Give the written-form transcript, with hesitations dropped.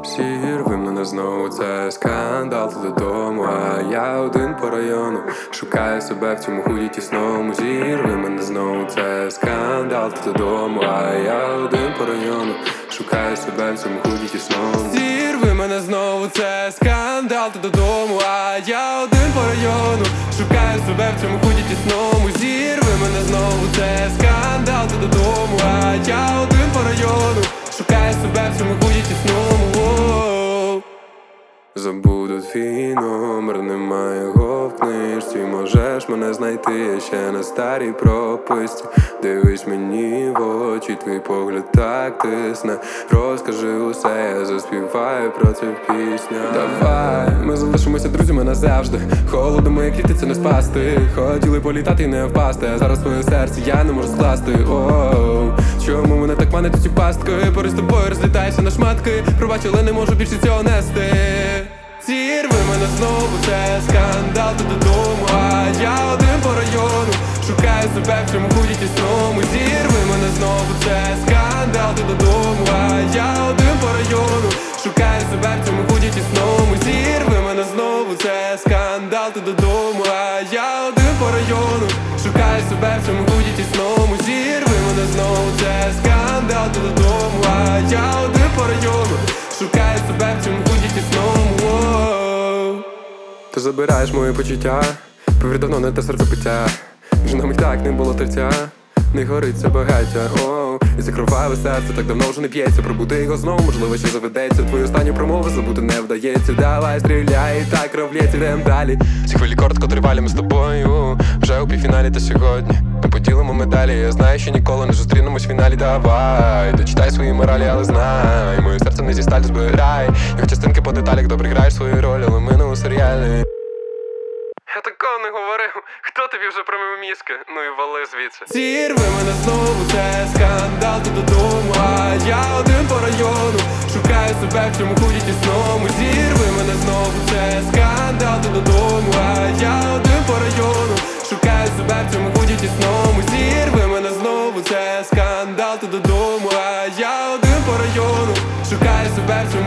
Зірви мене знову, це скандал, ти додому, а я один по району. Шукаю себе в цьому худі тісному. Зірви мене знову, це скандал, ти додому, а я один по району. Шукаю себе в цьому худі тісному. Зірви мене знову, це скандал, ти додому, а я один по району. Шукаю себе в цьому худі тісному. Зірви мене знову, це скандал, ти додому, а я один по району. Шукаю себе в цьому худі тісному. Забуду твій номер, немає його в книжці. Можеш мене знайти ще на старій прописці. Дивись мені в очі, твій погляд так тисне. Розкажи усе, я заспіваю про це в піснях. Давай, ми залишимося друзями назавжди. Холодом як квіти, це не спасти. Хотіли політати і не впасти, а зараз твоє серце я не можу скласти. Оу, чому мене так манить ці пастки? Поруч з тобою розлітаюся на шматки. Пробач, але не можу більше цього нести. Зірви мене знову, це скандал, ти додому, а я один по району. Шукаю себе в цьому худі тісному. Зірви мене знову, це скандал, ти додому, а я один по району. Шукаю себе в цьому худі тісному. Зірви мене знову, це скандал, ти додому, а я один по району. Шукаю себе в цьому худі тісному. Зірви мене знову, це скандал, ти додому, а я один по району. Шукаю себе в цьому худі тісному. Ти забираєш мої почуття, повір, давно не те серцепиття. Вже нам і так не було тертя, не горить це багаття. Оу, і це кроваве серце так давно вже не п'ється. Пробуди його знову, можливо, ще заведеться. Твою останню промову забути не вдається. Давай, стріляй, і так кровлється, йдем далі. Ці хвилі коротко тривалі, ми з тобою вже у півфіналі та сьогодні ми поділимо медалі. Я знаю, що ніколи не зустрінемось в фіналі. Давай, дочитай свої моралі, але знай, моє серце не зі сталі збирай. Його частинки по деталях, добре граєш свою роль, але ми не у серіалі. Я такого не говорив, хто тобі вже промив мізки? Ну і вали звідси. Зірви мене знову, це скандал, ти додому, а я один по району. Шукаю себе в цьому худі тісному. Зірви мене знову, це скандал, ти додому, а я один по району. Шукаю себе в цьому худі тісному. Зірви мене знову, це скандал, ти додому, а я один по району. Шукаю себе в цьому